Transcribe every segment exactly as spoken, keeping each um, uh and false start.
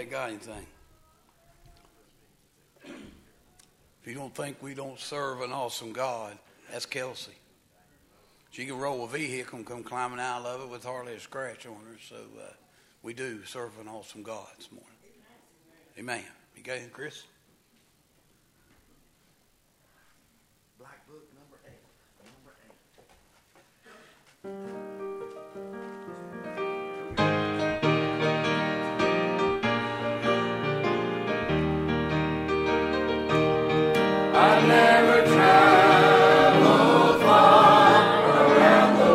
got anything? If you don't think we don't serve an awesome God, that's Kelsey. She can roll a vehicle and come climbing out of it with hardly a scratch on her. So uh, we do serve an awesome God this morning. Amen. You got anything, Chris? Black Book number eight. Number eight. I never traveled far around the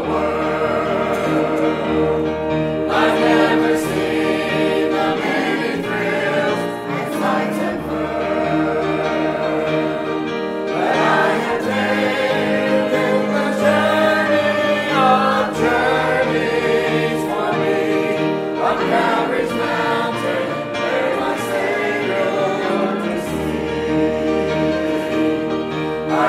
world. I've never seen the many thrills and sights and pearls. But I have taken the journey of journeys for me, up Calvary's mountain, where my Savior to see. I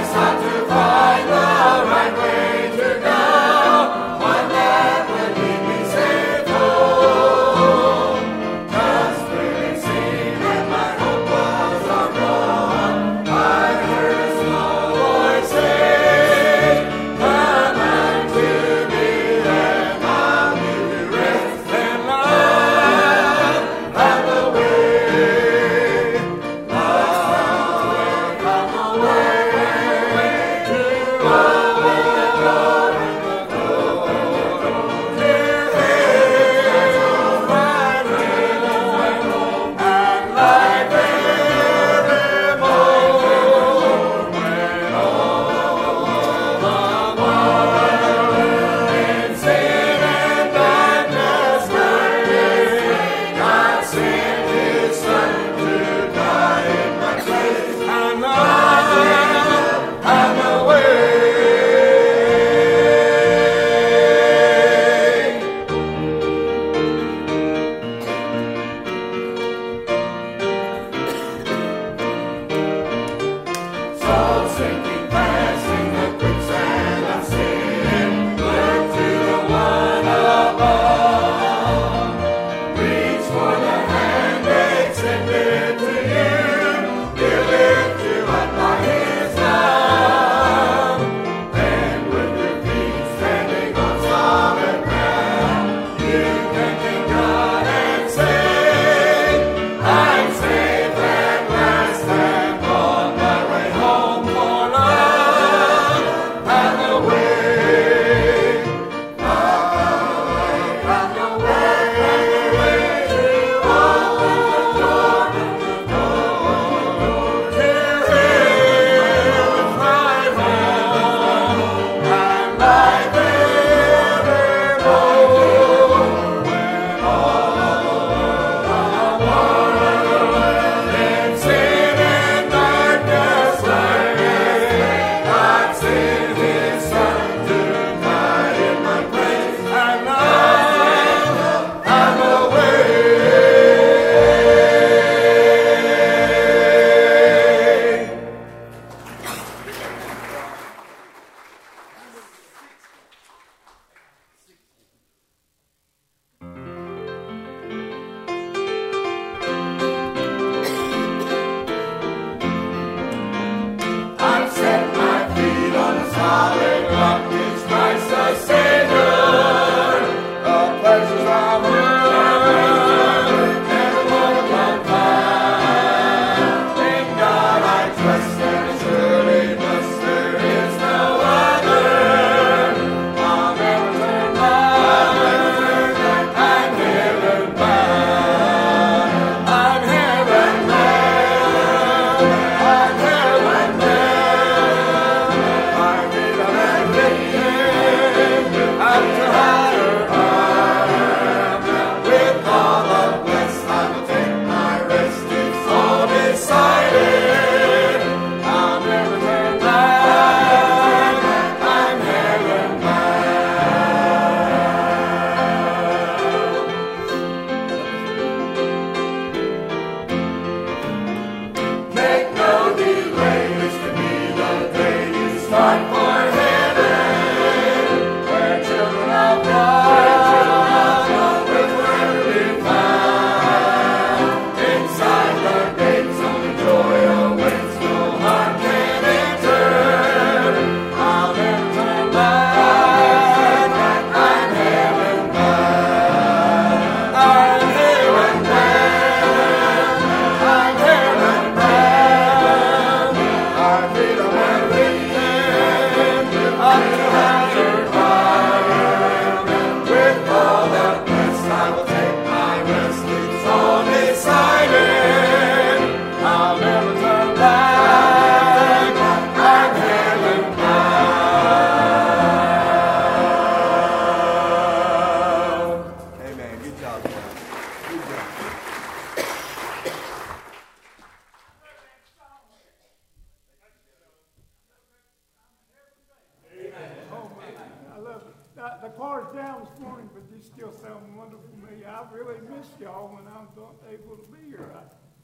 still sound wonderful to me. I really missed y'all when I was not able to be here. I,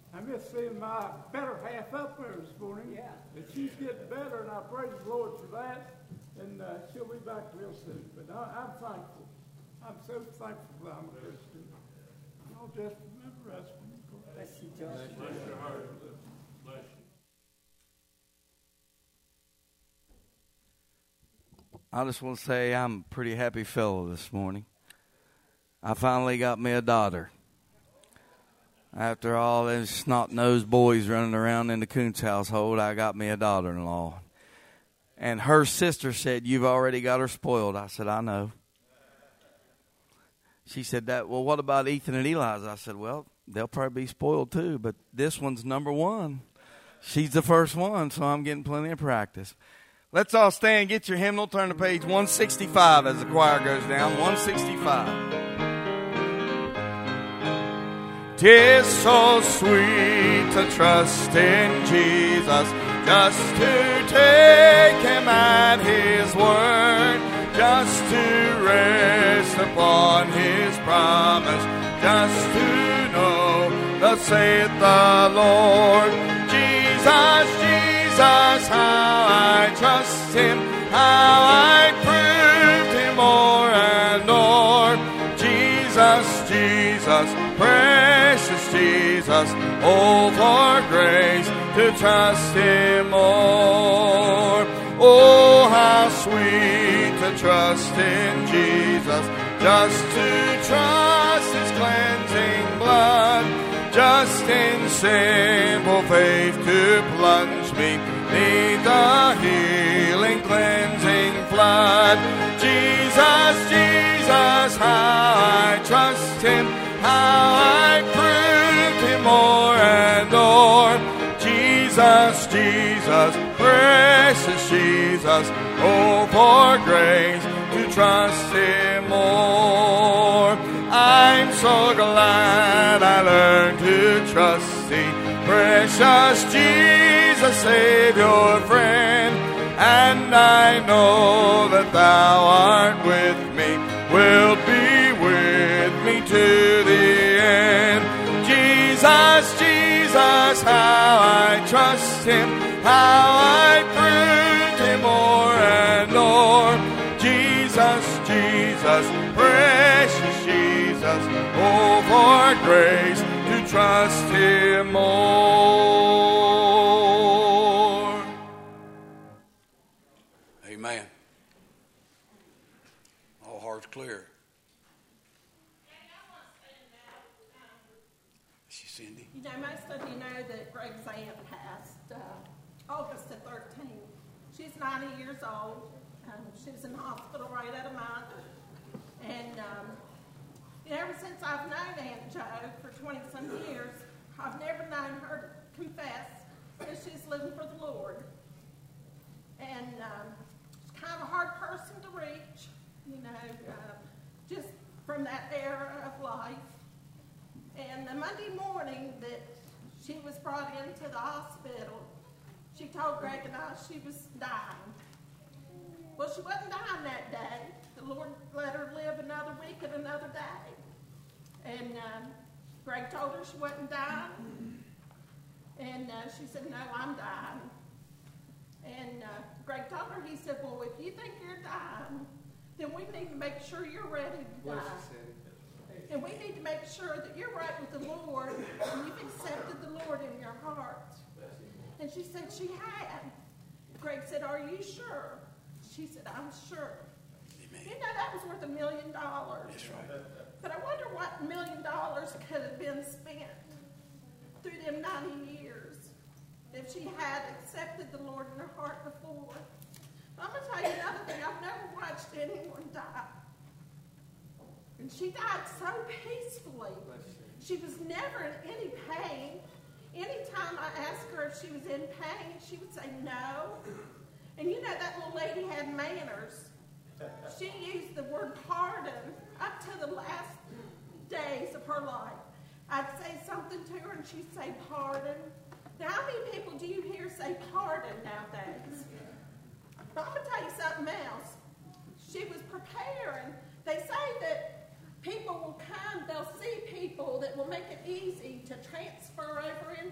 I miss seeing my better half up there this morning. Yeah. And she's getting better, and I praise the Lord for that. And uh, she'll be back real soon. But I, I'm thankful. I'm so thankful that I'm a Christian. Y'all just remember us. Bless you, Josh. Bless your heart. Bless you. I just want to say I'm a pretty happy fellow this morning. I finally got me a daughter. After all those snot-nosed boys running around in the Coons household, I got me a daughter-in-law. And her sister said, "You've already got her spoiled." I said, "I know." She said, "That well, what about Ethan and Eliza?" I said, "Well, they'll probably be spoiled too, but this one's number one. She's the first one, so I'm getting plenty of practice." Let's all stand, get your hymnal, turn to page one sixty-five as the choir goes down. one sixty-five. 'Tis so sweet to trust in Jesus, just to take him at his word, just to rest upon his promise, just to know, thus saith the Lord. Jesus, Jesus, how I trust him, how I proved him o'er and o'er. Jesus, Jesus, precious Jesus, oh, for grace to trust him more. Oh, how sweet to trust in Jesus, just to trust his cleansing blood, just in simple faith to plunge me neath the healing cleansing flood. Jesus, Jesus, how I trust him, how I proved him o'er and o'er. Jesus, Jesus, precious Jesus, oh, for grace to trust him more. I'm so glad I learned to trust thee, precious Jesus, Savior, friend. And I know that thou art with me, will be with me to the end. Jesus, Jesus, how I trust him, how I proved him o'er and o'er. Jesus, Jesus, precious Jesus, oh, for grace to trust him more. Amen. All hearts clear. Is she Cindy? You know, most of you know that Greg's aunt passed uh, August the thirteenth. She's ninety years old. Um, she was in the hospital right at a month. And um, you know, ever since I've known Aunt Jo for twenty-some years, I've never known her to confess that she's living for the Lord. And um, she's kind of a hard person to reach, you know, uh, just from that era of life. And the Monday morning that she was brought into the hospital, she told Greg and I she was dying. Well, she wasn't dying that day. The Lord let her live another week and another day. And um, Greg told her she wasn't dying. And uh, she said, "No, I'm dying." And uh, Greg told her, he said, "Well, if you think you're dying, then we need to make sure you're ready to die. And we need to make sure that you're right with the Lord and you've accepted the Lord in your heart." And she said she had. Greg said, "Are you sure?" She said, "I'm sure." Amen. You know, that was worth a million dollars. That's right. But I wonder what million dollars could have been spent through them ninety years if she had accepted the Lord in her heart before. I'm going to tell you another thing. I've never watched anyone die. And she died so peacefully. She was never in any pain. Anytime I asked her if she was in pain, she would say no. And you know, that little lady had manners. She used the word pardon up to the last days of her life. I'd say something to her and she'd say pardon. Now, how many people do you hear say pardon nowadays? But I'm going to tell you something else. She was preparing. They say that people will come, they'll see people that will make it easy to transfer over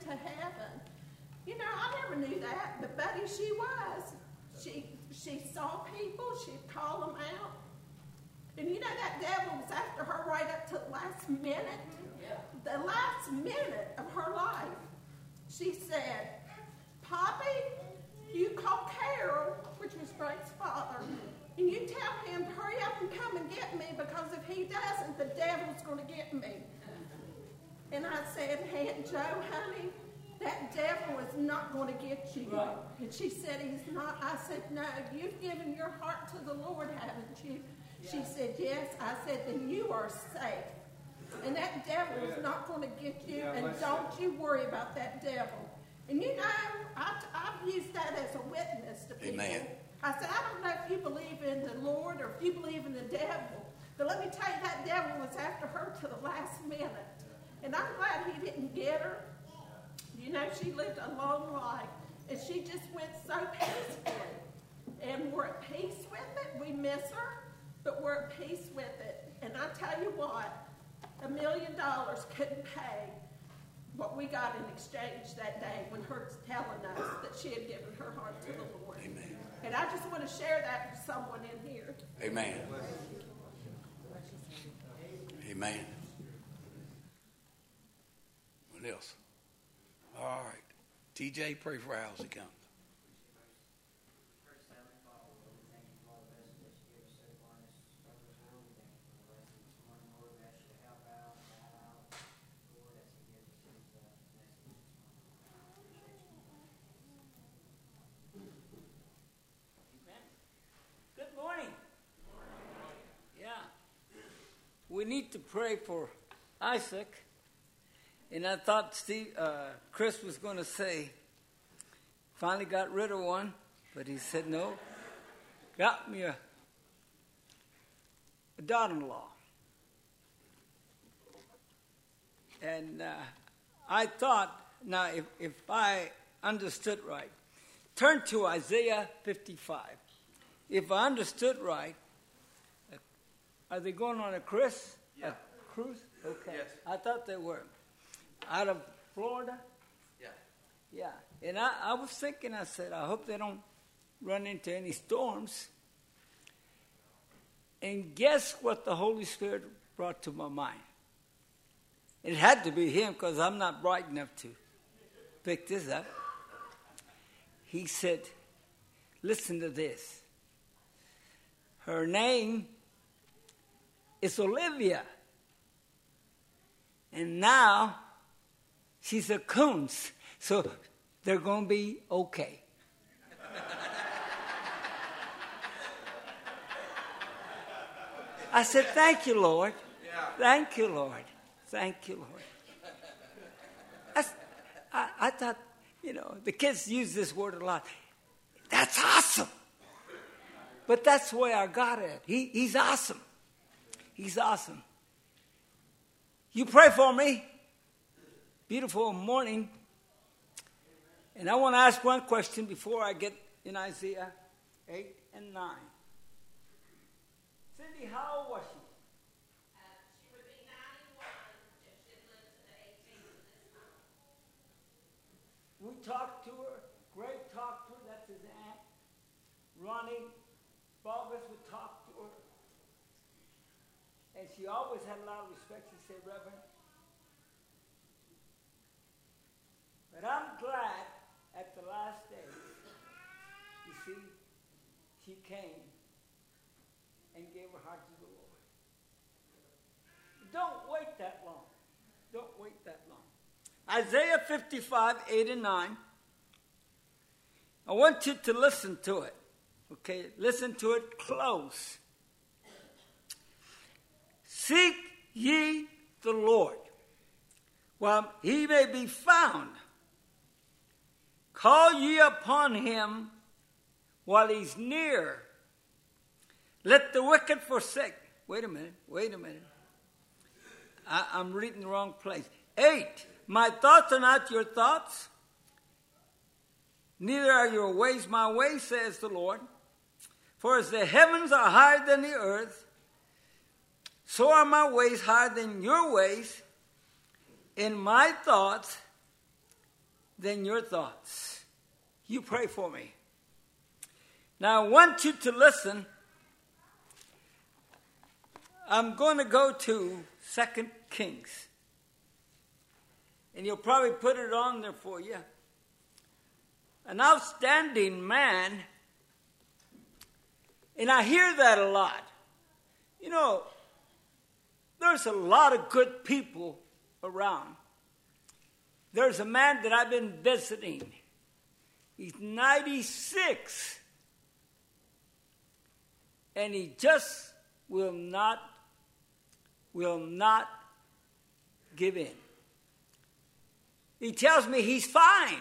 never knew that, but buddy, she was. She she saw people, she'd call them out. And you know that devil was after her right up to the last minute. The last minute of her life. She said, Poppy, you call Carol, which was Greg's father, and you tell him to hurry up and come and get me, because if he doesn't, the devil's going to get me. And I said, Aunt Joe, honey, that devil is not going to get you. Right. And she said, he's not. I said, no, you've given your heart to the Lord, haven't you? Yeah. She said, yes. I said, then you are safe. And that devil yeah. is not going to get you, yeah, and don't you worry about that devil. And you know, I, I've used that as a witness to people. Amen. I said, I don't know if you believe in the Lord or if you believe in the devil, but let me tell you, that devil was after her to the last minute. And I'm glad he didn't get her. You know, she lived a long life, and she just went so peacefully. And we're at peace with it. We miss her, but we're at peace with it. And I tell you what, a million dollars couldn't pay what we got in exchange that day when her telling us that she had given her heart to the Lord. Amen. And I just want to share that with someone in here. Amen. Amen. What else? All right. T J, pray for Al as he comes. We need to pray for Isaac. And I thought Steve, uh, Chris was going to say, finally got rid of one, but he said no. Got me a, a daughter-in-law. And uh, I thought, now if, if I understood right, turn to Isaiah fifty-five. If I understood right, are they going on a cruise? Yeah. A cruise? Okay. Yes. I thought they were. Out of Florida? Yeah. Yeah. And I, I was thinking, I said, I hope they don't run into any storms. And guess what the Holy Spirit brought to my mind? It had to be him, because I'm not bright enough to pick this up. He said, listen to this. Her name is Olivia. And now she's a Coons. So they're going to be okay. I said, thank you, Lord. Yeah. Thank you, Lord. Thank you, Lord. That's, I, I thought, you know, the kids use this word a lot. That's awesome. But that's the way our God is. He, he's awesome. He's awesome. You pray for me. Beautiful morning. And I want to ask one question before I get in Isaiah eight and nine. Cindy, how old was she? Uh, she would be ninety-one if she lived to the eighteenth of this month. We talked to her. Greg talked to her. That's his aunt. Ronnie Bogus would talk to her. And she always had a lot of respect. She said, Reverend. But I'm glad at the last days, you see, she came and gave her heart to the Lord. Don't wait that long. Don't wait that long. Isaiah fifty-five, eight and nine. I want you to listen to it. Okay, listen to it close. Seek ye the Lord while he may be found. Call ye upon him while he's near. Let the wicked forsake. Wait a minute, wait a minute. I, I'm reading the wrong place. Eight, my thoughts are not your thoughts, neither are your ways my ways, says the Lord. For as the heavens are higher than the earth, so are my ways higher than your ways, and my thoughts than your thoughts. you pray for me. Now, I want you to listen. I'm going to go to Second Kings. And you'll probably put it on there for you. An outstanding man. And I hear that a lot. You know, there's a lot of good people around. There's a man that I've been visiting. He's ninety-six. And he just will not, will not give in. He tells me he's fine.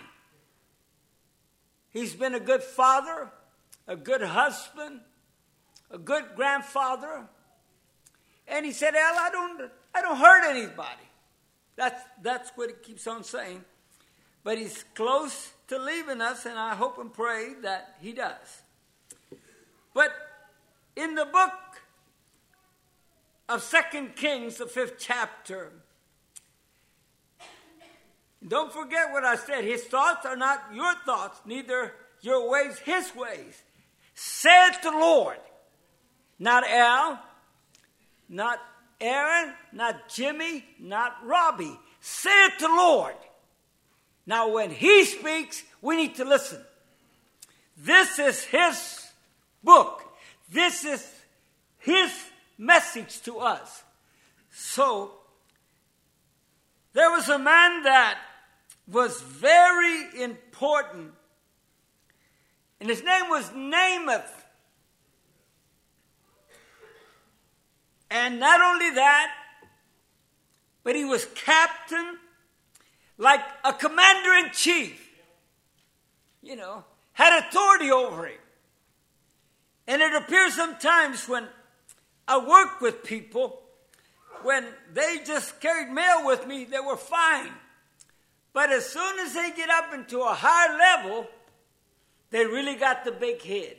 He's been a good father, a good husband, a good grandfather. And he said, Al, I don't, I don't hurt anybody. That's, that's what he keeps on saying. But he's close to leaving us, and I hope and pray that he does. But in the book of Second Kings, the fifth chapter, don't forget what I said. His thoughts are not your thoughts, neither your ways his ways. Said the Lord. Not Al, not Aaron, not Jimmy, not Robbie. Said the Lord. Now when he speaks, we need to listen. This is his book. This is his message to us. So, there was a man that was very important. And his name was Namath. And not only that, but he was captain, like a commander-in-chief. You know, had authority over him. And it appears sometimes when I work with people, when they just carried mail with me, they were fine. But as soon as they get up into a higher level, they really got the big head.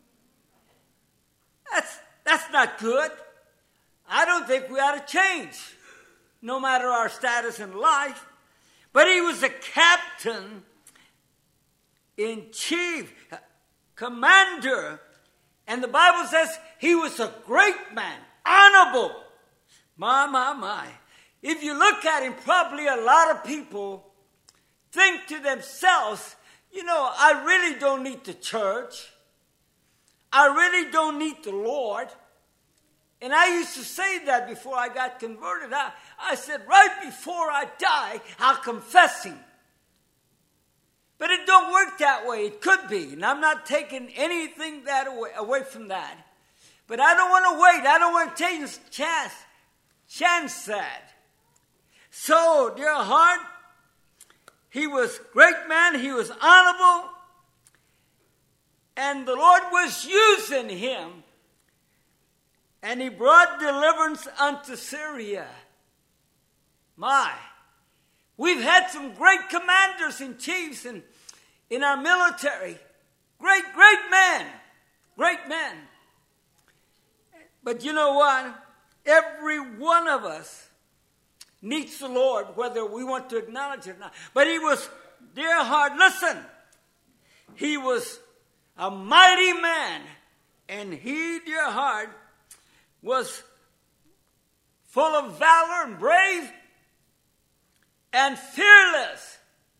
That's, that's not good. I don't think we ought to change, no matter our status in life. But he was a captain in chief, commander. And the Bible says he was a great man, honorable. My, my, my. If you look at him, probably a lot of people think to themselves, you know, I really don't need the church. I really don't need the Lord. And I used to say that before I got converted. I, I said, right before I die, I'll confess him. But it don't work that way. It could be. And I'm not taking anything that away, away from that. But I don't want to wait. I don't want to take this chance, chance that. So, dear heart, he was a great man. He was honorable. And the Lord was using him. And he brought deliverance unto Syria. My. We've had some great commanders and chiefs in, in our military. Great, great men. Great men. But you know what? Every one of us needs the Lord, whether we want to acknowledge it or not. But he was, dear heart, listen. He was a mighty man. And he, dear heart, was full of valor and brave and fearless.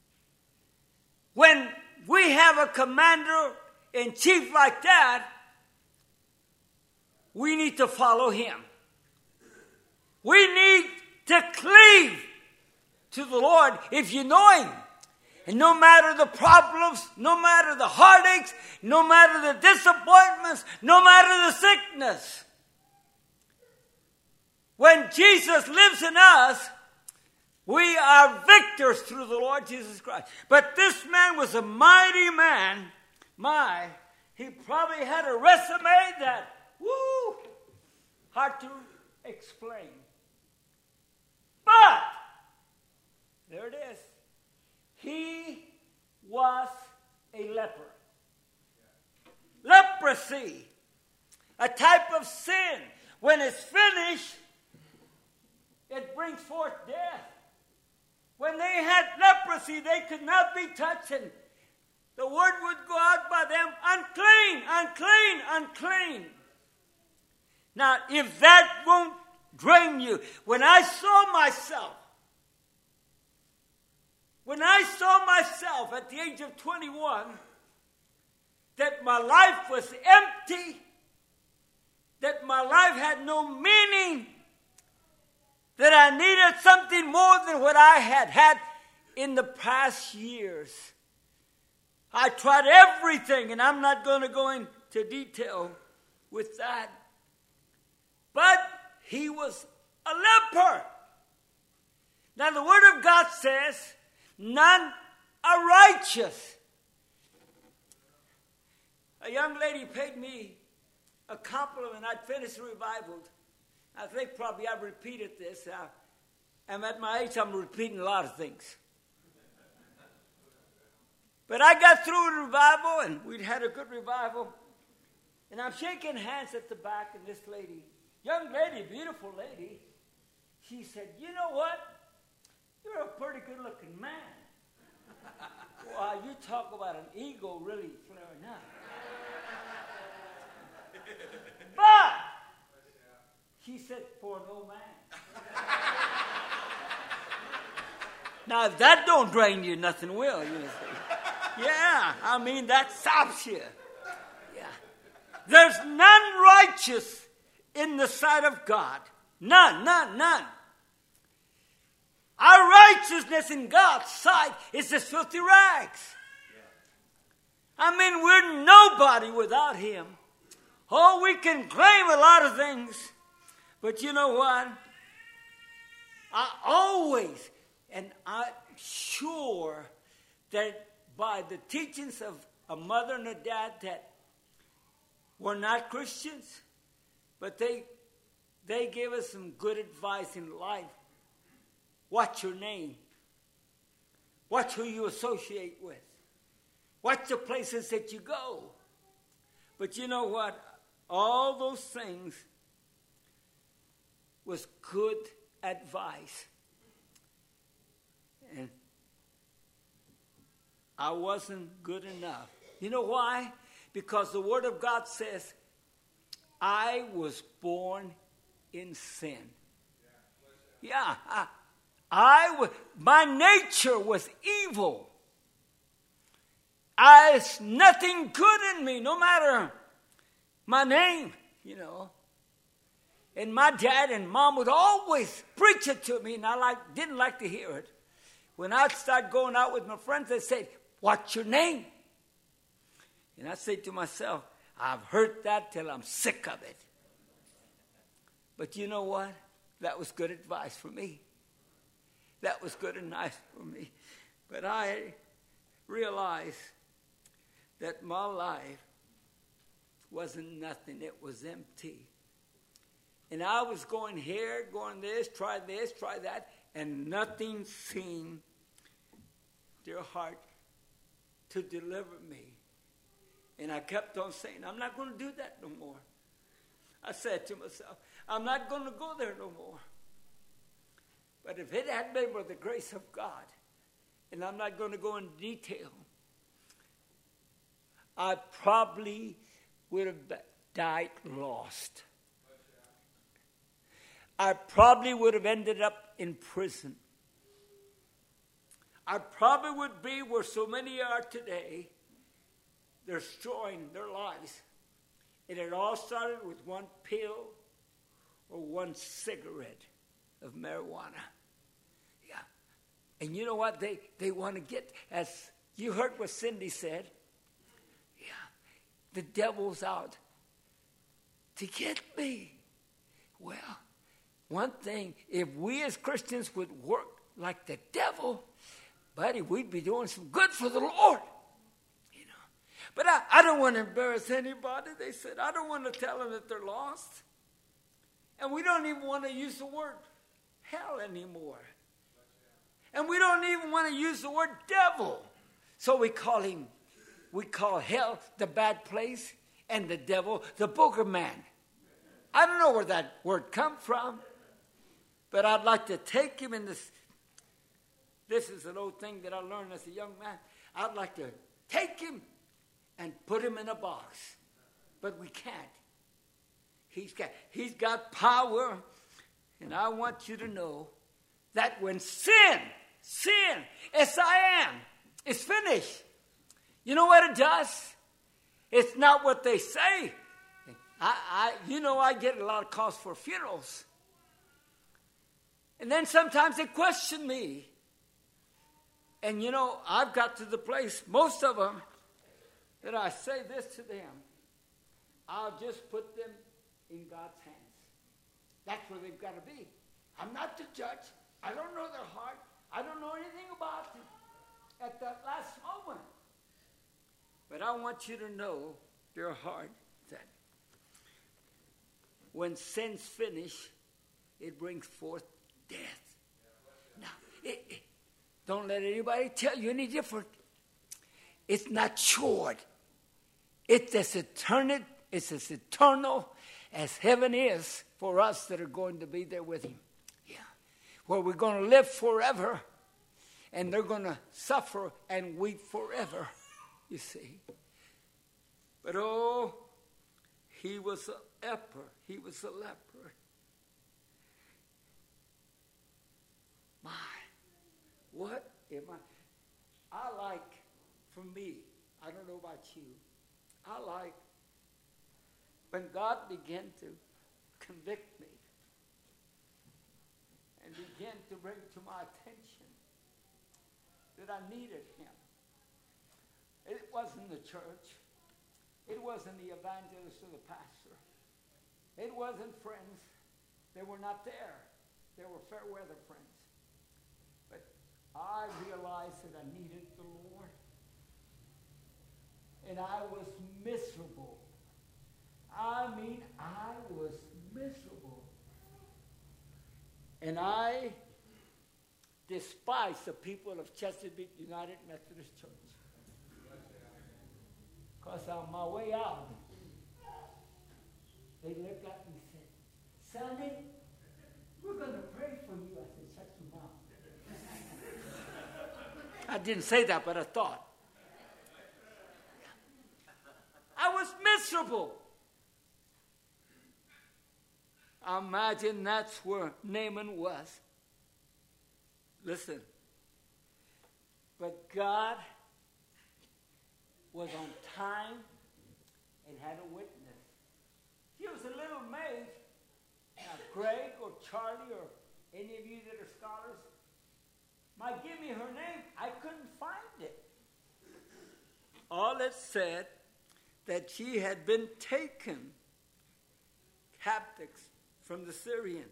When we have a commander-in-chief like that, we need to follow him. We need to cleave to the Lord if you know him. And no matter the problems, no matter the heartaches, no matter the disappointments, no matter the sickness, when Jesus lives in us, we are victors through the Lord Jesus Christ. But this man was a mighty man. My, he probably had a resume that, woo, hard to explain. But, there it is. He was a leper. Leprosy, a type of sin. When it's finished, it brings forth death. When they had leprosy, they could not be touched. And the word would go out by them, unclean, unclean, unclean. Now, if that won't drain you, when I saw myself, when I saw myself at the age of twenty-one, that my life was empty, that my life had no meaning, that I needed something more than what I had had in the past years. I tried everything, and I'm not going to go into detail with that. But he was a leper. Now the Word of God says, none are righteous. A young lady paid me a compliment. I'd finished the revival. I think probably I've repeated this. I, I'm at my age, I'm repeating a lot of things. But I got through the revival, and we'd had a good revival. And I'm shaking hands at the back, and this lady, young lady, beautiful lady, she said, you know what? You're a pretty good-looking man. Wow, you talk about an ego really flaring up. But, she said, for an old man. Now, if that don't drain you, nothing will, you know. Yeah, I mean, that stops you. Yeah. There's none righteous in the sight of God. None, none, none. Our righteousness in God's sight is as filthy rags. I mean, we're nobody without Him. Oh, we can claim a lot of things. But you know what? I always, and I'm sure that by the teachings of a mother and a dad that were not Christians, but they they gave us some good advice in life. Watch your name. Watch who you associate with. Watch the places that you go. But you know what? All those things was good advice. And I wasn't good enough. You know why? Because the Word of God says, I was born in sin. Yeah, I, I was, my nature was evil. I, there's nothing good in me, no matter my name, you know. And my dad and mom would always preach it to me, and I like, didn't like to hear it. When I'd start going out with my friends, they'd say, what's your name? And I say to myself, I've heard that till I'm sick of it. But you know what? That was good advice for me. That was good and nice for me. But I realized that my life wasn't nothing. It was empty. And I was going here, going this, try this, try that, and nothing seemed, dear heart, to deliver me. And I kept on saying, I'm not going to do that no more. I said to myself, I'm not going to go there no more. But if it had been for the grace of God, and I'm not going to go into detail, I probably would have died lost. I probably would have ended up in prison. I probably would be where so many are today. They're destroying their lives. And it all started with one pill or one cigarette of marijuana. Yeah. And you know what? They, they want to get, as you heard what Cindy said, yeah, the devil's out to get me. Well, one thing, if we as Christians would work like the devil, buddy, we'd be doing some good for the Lord. You know. But I, I don't want to embarrass anybody. They said, I don't want to tell them that they're lost. And we don't even want to use the word hell anymore. And we don't even want to use the word devil. So we call him, we call hell the bad place and the devil the booger man. I don't know where that word come from. But I'd like to take him in this. This is an old thing that I learned as a young man. I'd like to take him and put him in a box. But we can't. He's got, he's got power. And I want you to know that when sin, sin, S I N, is finished, you know what it does? It's not what they say. I, I, you know, I get a lot of calls for funerals. And then sometimes they question me. And, you know, I've got to the place, most of them, that I say this to them. I'll just put them in God's hands. That's where they've got to be. I'm not the judge. I don't know their heart. I don't know anything about them at that last moment. But I want you to know, dear heart, that when sin's finished, it brings forth death. Now, it, it, don't let anybody tell you any different. It's not short. It's as eternal, it's as eternal as heaven is for us that are going to be there with him. Yeah. Where we're going to live forever, and they're going to suffer and weep forever, you see. But oh, he was a leper. He was a leper. My, what am I? I like, for me, I don't know about you, I like when God began to convict me and began to bring to my attention that I needed him. It wasn't the church. It wasn't the evangelist or the pastor. It wasn't friends. They were not there. They were fair weather friends. But I realized that I needed the Lord. And I was miserable. I mean, I was miserable. And I despised the people of Chesapeake United Methodist Church. Because on my way out, they looked at me and said, Sonny, we're going to pray for you. I said, shut your mouth. I didn't say that, but I thought. I was miserable. I imagine that's where Naaman was. Listen. But God was on time and had a witness. He was a little maid. Now, Greg or Charlie or any of you that are scholars might give me her name. I couldn't find it. All it said that she had been taken captives from the Syrians.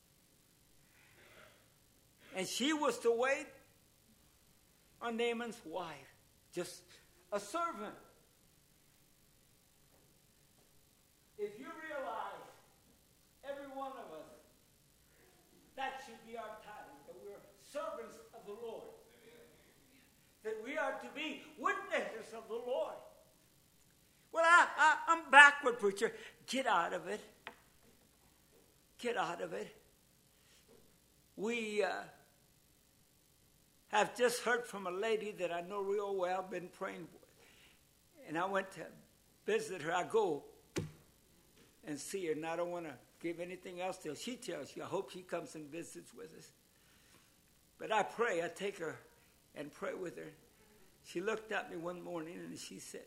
And she was to wait on Naaman's wife, just a servant. If you realize, every one of us, that should be our title, that we're servants of the Lord. That we are to be witnesses of the Lord. Well, I, I, I'm backward, preacher. Get out of it. Get out of it. We uh, have just heard from a lady that I know real well, been praying for. And I went to visit her. I go and see her, and I don't want to give anything else till she tells you. I hope she comes and visits with us. But I pray. I take her and pray with her. She looked at me one morning, and she said,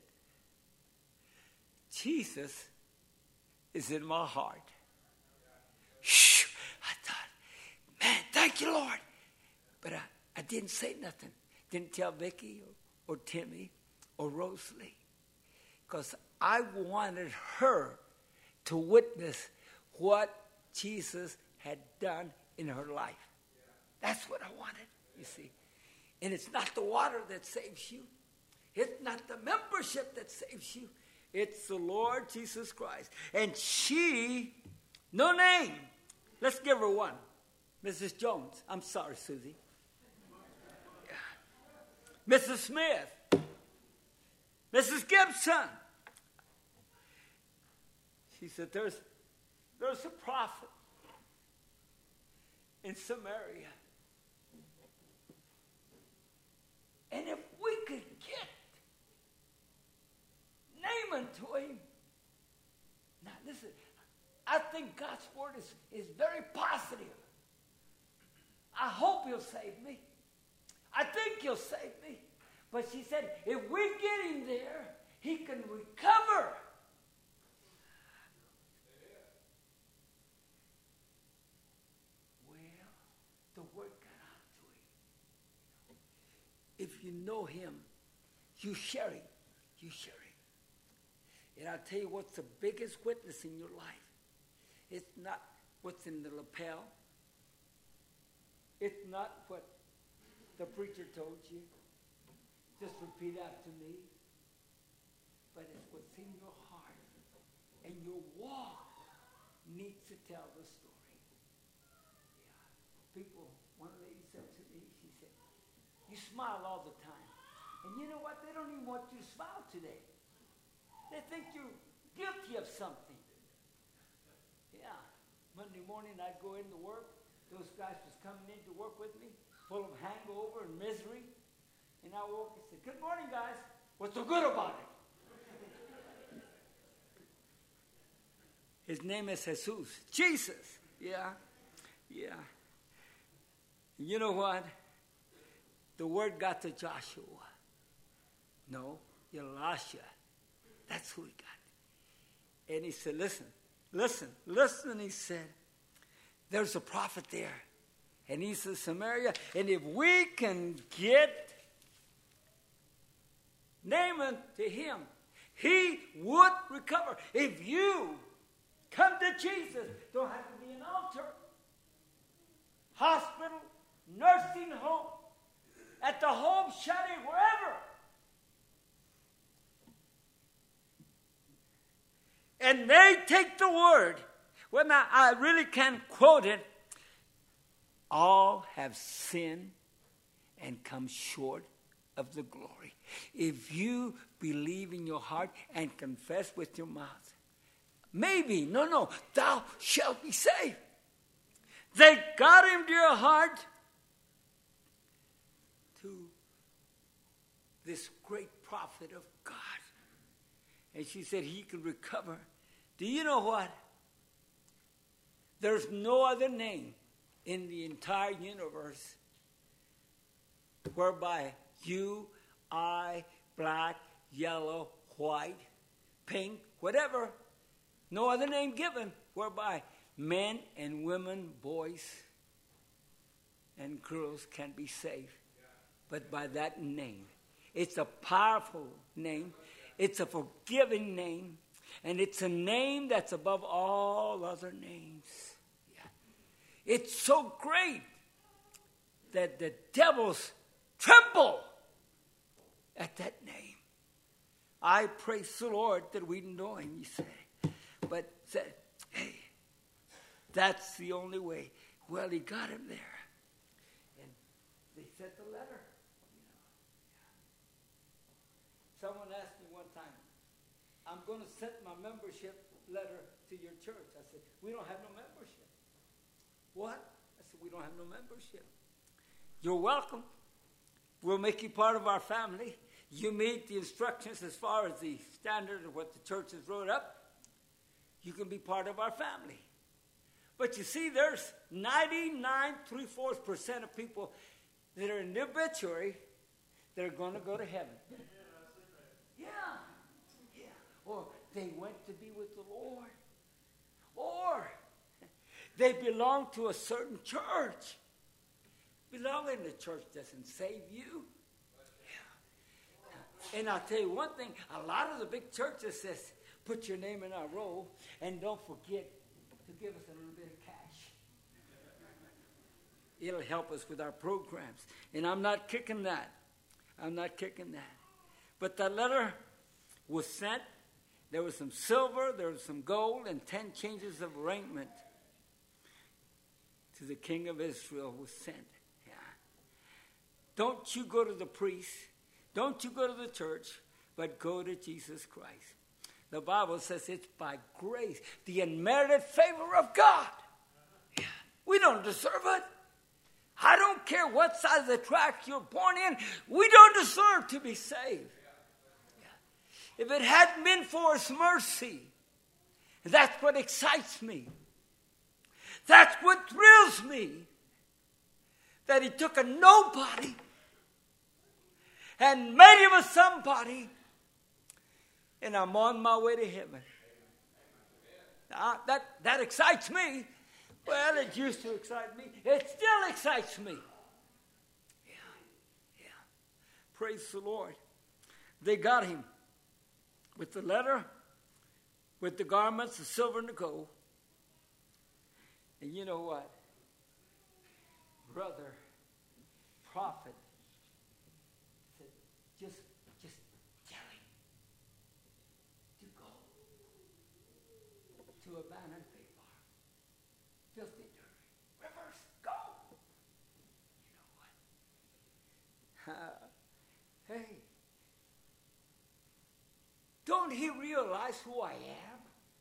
Jesus is in my heart. Shh. I thought, man, thank you, Lord. But I, I didn't say nothing. Didn't tell Vicki or, or Timmy or Rosalie. Because I wanted her to witness what Jesus had done in her life. That's what I wanted, you see. And it's not the water that saves you. It's not the membership that saves you. It's the Lord Jesus Christ. And she, no name. Let's give her one. Missus Jones. I'm sorry, Susie. Yeah. Missus Smith. Missus Gibson. She said, there's, there's a prophet in Samaria. And if we could get Naaman to him. Now listen, I think God's word is, is very positive. I hope he'll save me. I think he'll save me. But she said, if we get him there, he can recover. Well, the word got out to him. If you know him, you share him. You share him. And I'll tell you what's the biggest witness in your life. It's not what's in the lapel. It's not what the preacher told you. Just repeat after me. But it's what's in your heart. And your walk needs to tell the story. Yeah. People, one lady said to me, she said, you smile all the time. And you know what? They don't even want you to smile today. They think you're guilty of something. Yeah. Monday morning I'd go into work. Those guys was coming in to work with me, full of hangover and misery. And I woke and said, good morning, guys. What's so good about it? His name is Jesus. Jesus. Yeah. Yeah. And you know what? The word got to Joshua. No, Elisha. That's who he got. And he said, listen, listen, listen. He said, there's a prophet there. And he's in Samaria. And if we can get Naaman to him, he would recover. If you come to Jesus, don't have to be an altar, hospital, nursing home, at the home, shut-in, wherever. And they take the word. Well, now, I really can't quote it. All have sinned and come short of the glory. If you believe in your heart and confess with your mouth, maybe, no, no, thou shalt be saved. They got him to your heart to this great prophet of God. And she said he could recover. Do you know what? There's no other name in the entire universe whereby you, I, black, yellow, white, pink, whatever, no other name given whereby men and women, boys and girls can be saved. But by that name. It's a powerful name. It's a forgiving name. And it's a name that's above all other names. Yeah. It's so great that the devils tremble at that name. I praise the Lord that we know him, you say. But said, hey, that's the only way. Well, he got him there. And they sent the letter. Someone asked me one time, I'm going to send my membership letter to your church. I said, we don't have no membership. What? I said, we don't have no membership. You're welcome. We'll make you part of our family. You meet the instructions as far as the standard of what the church has wrote up. You can be part of our family. But you see, there's ninety-nine, three-fourths percent of people that are in the obituary that are going to go to heaven. Yeah. Yeah. Or they went to be with the Lord. Or they belong to a certain church. Belonging to the church doesn't save you. Yeah. And I'll tell you one thing. A lot of the big churches says, put your name in our roll and don't forget to give us a little bit of cash. It'll help us with our programs. And I'm not kicking that. I'm not kicking that. But that letter was sent. There was some silver, there was some gold, and ten changes of raiment to the king of Israel was sent. Yeah. Don't you go to the priest. Don't you go to the church, but go to Jesus Christ. The Bible says it's by grace, the unmerited favor of God. Yeah. We don't deserve it. I don't care what side of the track you're born in. We don't deserve to be saved. If it hadn't been for his mercy, that's what excites me. That's what thrills me. That he took a nobody and made him a somebody, and I'm on my way to heaven. Now, that, that excites me. Well, it used to excite me. It still excites me. Yeah, yeah. Praise the Lord. They got him with the letter, with the garments, the silver and the gold. And you know what? Brother, prophet, said, just, just tell him to go to abandoned pig bar. Filthy, dirty rivers, go. You know what? Uh, hey, don't he realize who I am?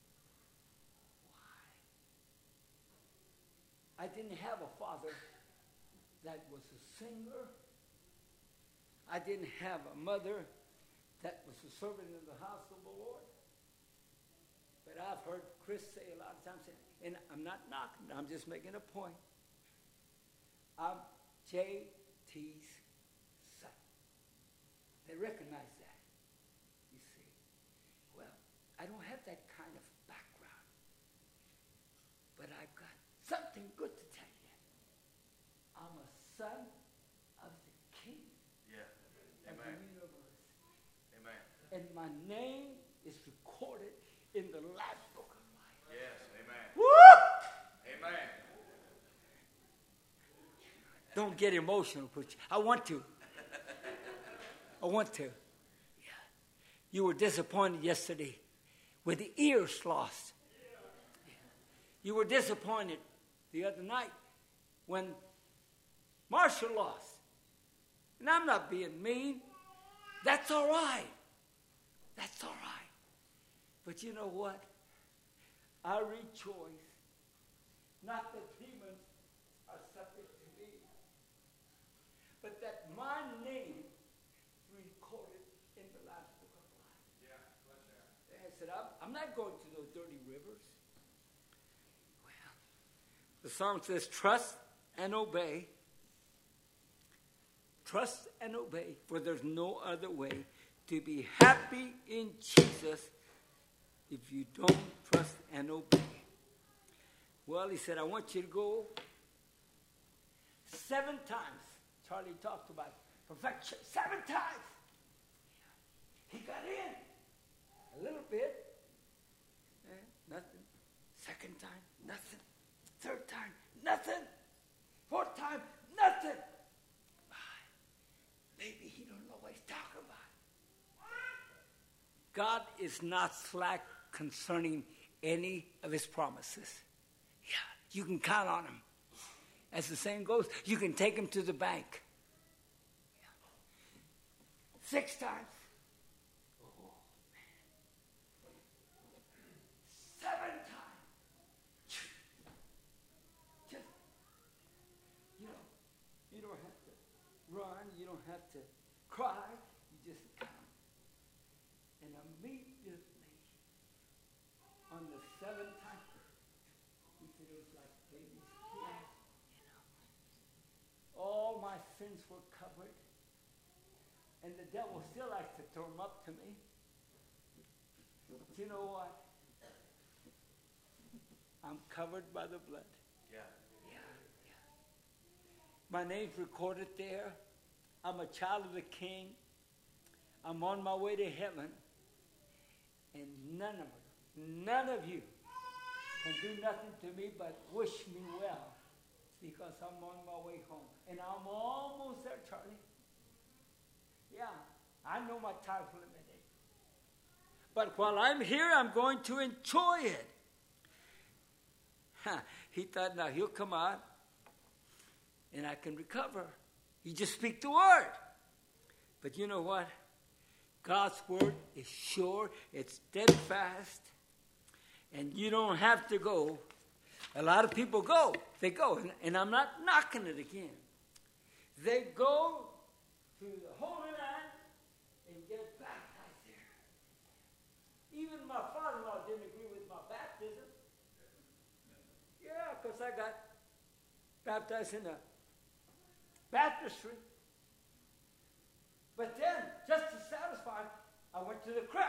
Why? I didn't have a father that was a singer. I didn't have a mother that was a servant in the house of the Lord. But I've heard Chris say a lot of times, and I'm not knocking, I'm just making a point. I'm J T's son. They recognize that, you see. Well, I don't have that kind of background, but I've got something good to tell you. I'm a son of the King Yeah. of Amen. the universe. Amen. And my name is recorded in the Lamb's Book of Life. Yes. Amen. Woo! Amen. Don't get emotional, but I want to. I want to. Yeah. You were disappointed yesterday with the ears lost. Yeah. You were disappointed the other night when Marshall lost. And I'm not being mean. That's all right. That's all right. But you know what? I rejoice. Not that demons are subject to me, but that my name is recorded in the Lamb's Book of Life. Yeah, I said, I'm, I'm not going to those dirty rivers. Well, the song says, trust and obey. Trust and obey, for there's no other way to be happy in Jesus if you don't trust and obey. Well, he said, I want you to go seven times. Charlie talked about perfection. Seven times. He got in a little bit. Eh, nothing. Second time, nothing. Third time, nothing. Fourth time, nothing. Maybe he don't know what he's talking about. God is not slack concerning any of his promises. Yeah, you can count on him. As the saying goes, you can take him to the bank. Yeah. Six times. Oh, man. Seven times. Just, you know, you don't have to run. You don't have to cry. You just come. And immediately, on the seventh time, he said it was like baby's skin, you know. All my sins were covered. And the devil still likes to throw them up to me. But you know what? I'm covered by the blood. Yeah. Yeah, yeah. My name's recorded there. I'm a child of the King. I'm on my way to heaven. And none of it, none of you can do nothing to me but wish me well, because I'm on my way home. And I'm almost there, Charlie. Yeah, I know my time's limited. But while I'm here, I'm going to enjoy it. Huh. He thought, now he'll come out and I can recover. You just speak the word. But you know what? God's word is sure, it's steadfast, and you don't have to go. A lot of people go. They go, and, and I'm not knocking it again. They go to the Holy Land and get baptized there. because I got baptized in a baptistry. But then, just to satisfy him, I went to the creek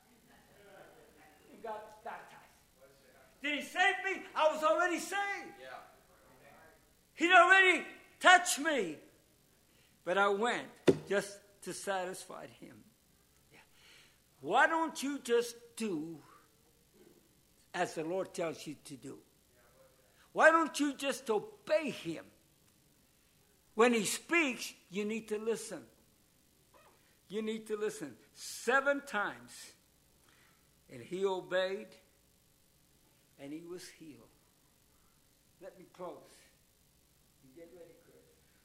and got baptized. Did he save me? I was already saved. Yeah. He'd already touched me. But I went just to satisfy him. Yeah. Why don't you just do as the Lord tells you to do? Why don't you just obey him? When he speaks, you need to listen. You need to listen. Seven times. And he obeyed. And he was healed. Let me close. You get ready, Chris.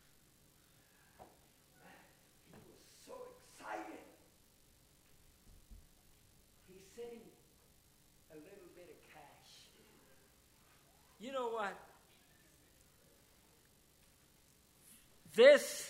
He was so excited. He sent him a little bit of cash. You know what? This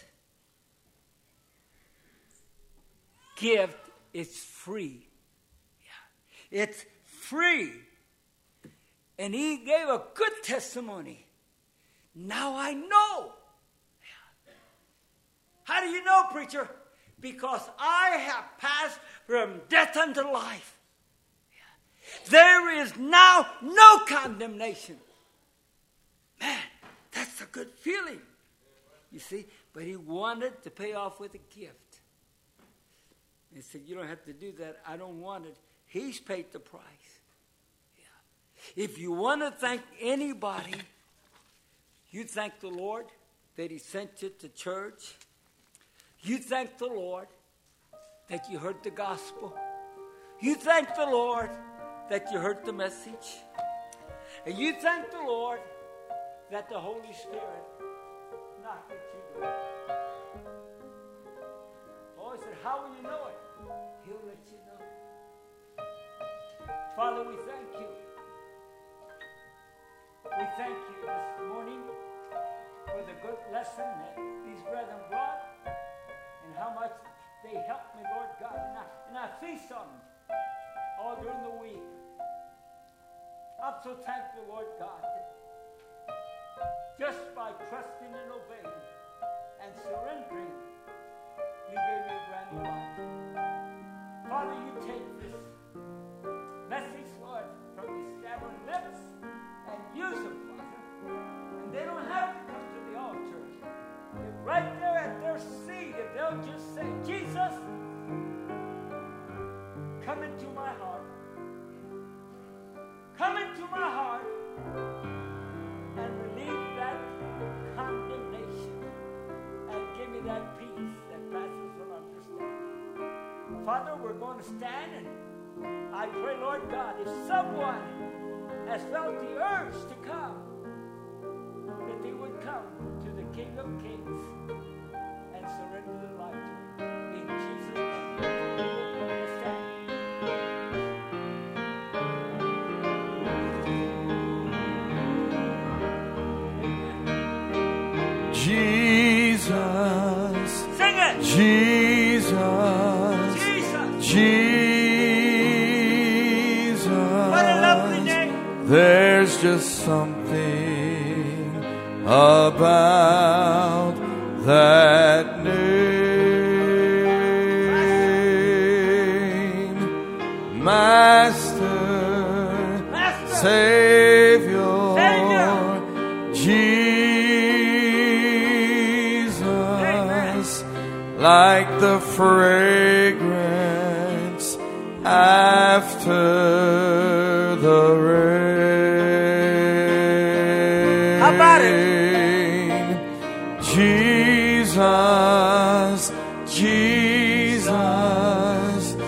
gift is free. Yeah. It's free. And he gave a good testimony. Now I know. Yeah. How do you know, preacher? Because I have passed from death unto life. Yeah. There is now no condemnation. Man, that's a good feeling. You see, but he wanted to pay off with a gift. He said, you don't have to do that. I don't want it. He's paid the price. Yeah. If you want to thank anybody, you thank the Lord that he sent you to church. You thank the Lord that you heard the gospel. You thank the Lord that you heard the message. And you thank the Lord that the Holy Spirit knocked at your door. Oh, he said, how will you know it? He'll let you know. Father, we thank you. We thank you this morning for the good lesson that these brethren brought and how much they helped me, Lord God. And I, and I feast on them all during the week. I'm so thankful, Lord God, that just by trusting and obeying and surrendering, you gave me a brand new life. Father, you take this message, Lord, from these stubborn lips and use them, Father. And they don't have to come to the altar. If right there at their seat, if they'll just say, Jesus, come into my heart. Come into my heart and relieve that condemnation and give me that peace that passes all understanding. Father, we're going to stand, and I pray, Lord God, if someone has felt the urge to come, that they would come to the King of Kings and surrender their life to him. In Jesus' name. Let's stand. Jesus, Sing it. Jesus, Jesus. Jesus. What a lovely name. There's just something about that name, Master, Master. Savior, Savior. Jesus, like the fragrance after the rain. How about it? Jesus, Jesus,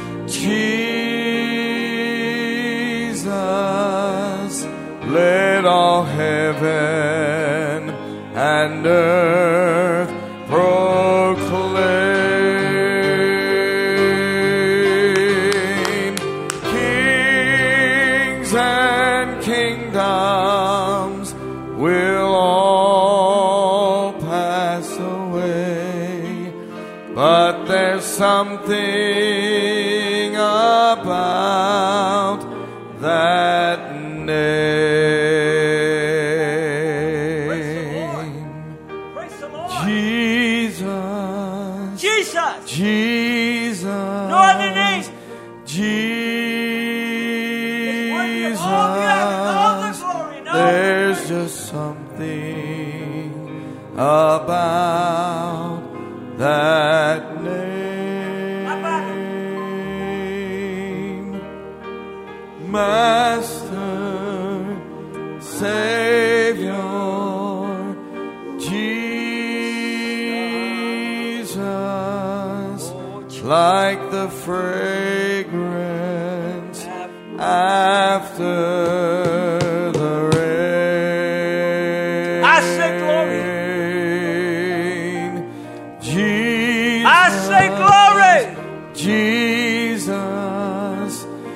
Jesus, let all heaven and earth proclaim. Kings and kingdoms will all pass away, but there's something about that name. Oh, yeah, all the glory. No. There's just something about that name. Master, Savior, Jesus, like the fragrance after the rain. I say glory. Jesus, I say glory. Jesus,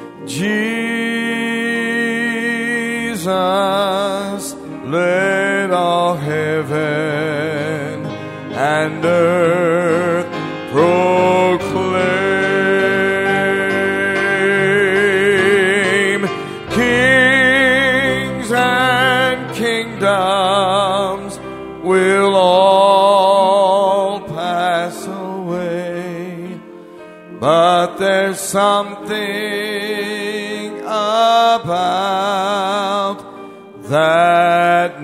Jesus, let all heaven and earth proclaim. Kings and kingdoms will all pass away, but there's something about that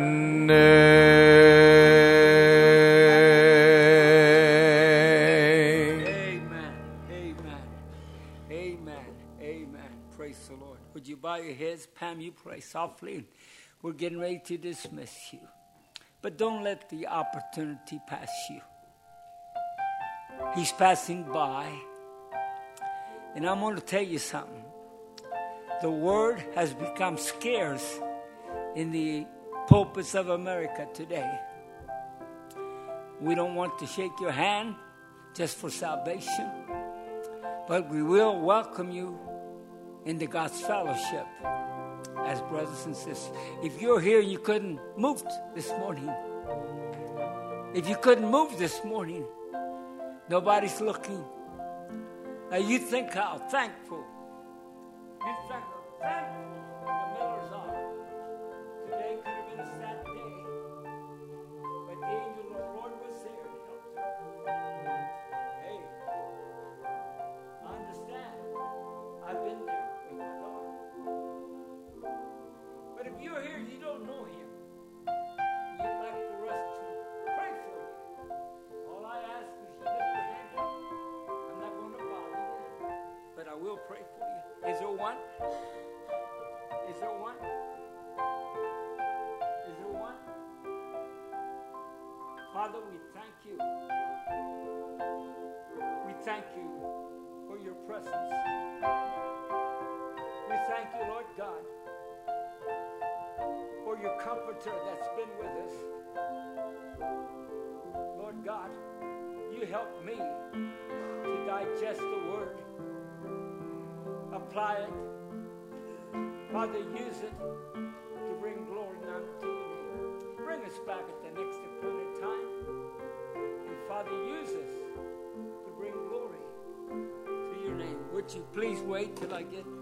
name. Amen. Amen. Amen. Amen. Praise the Lord. Would you bow your heads? Pam, you pray softly. We're getting ready to dismiss you. But don't let the opportunity pass you. He's passing by. And I'm going to tell you something. The word has become scarce in the pulpits of America today. We don't want to shake your hand just for salvation, but we will welcome you into God's fellowship as brothers and sisters. If you're here and you couldn't move this morning, if you couldn't move this morning, nobody's looking. Now you think how thankful, you think how thankful the Millers are. Today could have been a sad day, but the angel of the Lord was there to help them. Hey, I understand. I've been there with my daughter. But if you're here and you don't know him, you'd like for us to pray for you. All I ask is you lift your hand up. I'm not going to bother you, but I will pray for you. Is there one? Is there one? Is there one? Father, we thank you. We thank you for your presence. We thank you, Lord God, for your comforter that's been with us. Lord God, you help me to digest the word, apply it. Father, use it to bring glory unto your name. Bring us back at the next appointed time. And Father, use us to bring glory to your name. Would you please wait till I get